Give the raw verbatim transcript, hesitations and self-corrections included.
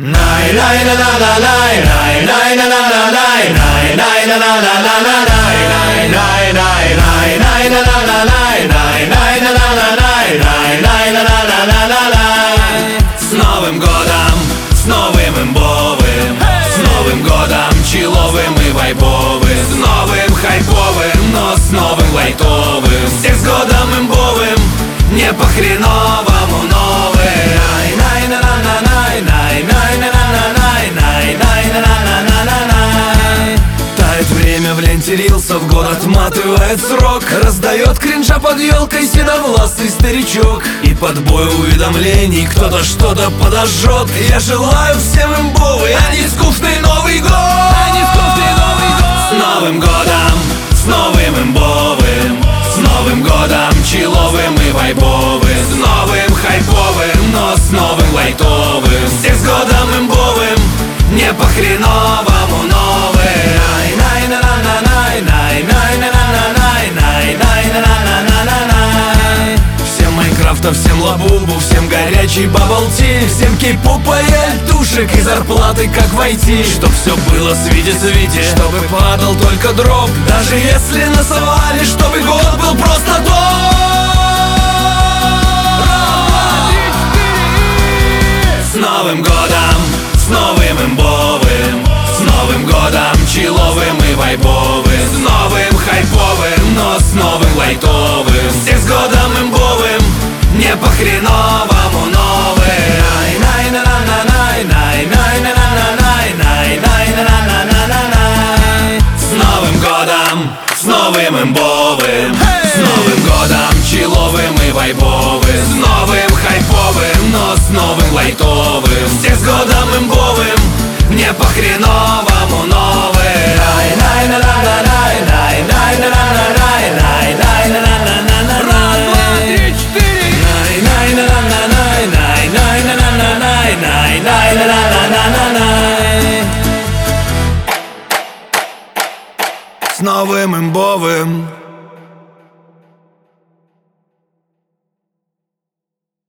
Най най на на на най най най на на на най най най на на на на на най най най най най на на на най най най на на на най най най на на на на на най. С Новым годом, с новым имбовым, с Новым годом чиловым и вайбовым, с новым хайповым, но с новым лайтовым. Всех с годом имбовым, не по хреновому новым. Тает время в ленте рилсов, год отматывает срок. Раздает кринжа под елкой седовласый старичок. И под бой уведомлений кто-то что-то подожжет. Я желаю всем имбовый, а не скучный Новый год. А не скучный Новый год. С Новым годом, с новым имбовым, с Новым годом чиловым и вайбовым, с новым хайповым, но с новым лайтовым. Всех с годом имбовым, не по хреновому новым. Всем Майнкрафта, всем Лабубу, всем горячий бабл-ти, всем кей-попа и альтушек и зарплаты как войти. Чтоб все было свите-свите, чтобы падал только дроп. Даже если насовали, чтобы год был просто топ. С Новым годом, с новым имбовым, с Новым годом чиловым и вайбовым, с новым хайповым, но с новым лайтовым. Всех с годом имбовым, не по хреновому новым. С Новым годом, с новым имбовым, с Новым годом чиловым и вайбовым, с новым хайповым, но с новым лайтовым. Всех с годом имбовым, не по хреновому новым. С новым имбовым.